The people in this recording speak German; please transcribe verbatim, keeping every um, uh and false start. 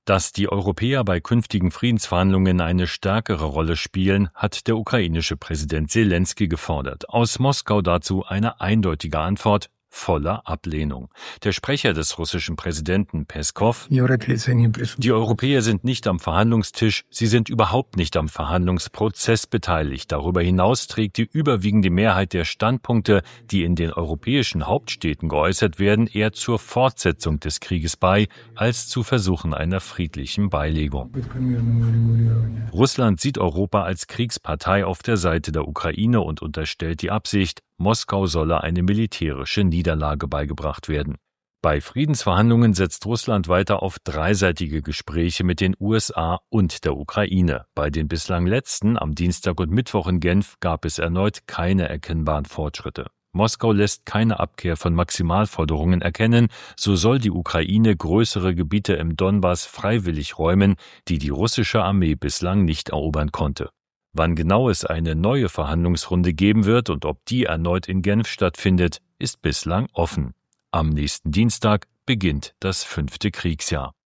Dass die Europäer bei künftigen Friedensverhandlungen eine stärkere Rolle spielen, hat der ukrainische Präsident Selenskyj gefordert. Aus Moskau dazu eine eindeutige Antwort voller Ablehnung. Der Sprecher des russischen Präsidenten Peskov: Die Europäer sind nicht am Verhandlungstisch, sie sind überhaupt nicht am Verhandlungsprozess beteiligt. Darüber hinaus trägt die überwiegende Mehrheit der Standpunkte, die in den europäischen Hauptstädten geäußert werden, eher zur Fortsetzung des Krieges bei, als zu Versuchen einer friedlichen Beilegung. Russland sieht Europa als Kriegspartei auf der Seite der Ukraine und unterstellt die Absicht, Moskau solle eine militärische Niederlage beigebracht werden. Bei Friedensverhandlungen setzt Russland weiter auf dreiseitige Gespräche mit den U S A und der Ukraine. Bei den bislang letzten, am Dienstag und Mittwoch in Genf, gab es erneut keine erkennbaren Fortschritte. Moskau lässt keine Abkehr von Maximalforderungen erkennen, so soll die Ukraine größere Gebiete im Donbass freiwillig räumen, die die russische Armee bislang nicht erobern konnte. Wann genau es eine neue Verhandlungsrunde geben wird und ob die erneut in Genf stattfindet, ist bislang offen. Am nächsten Dienstag beginnt das fünfte Kriegsjahr.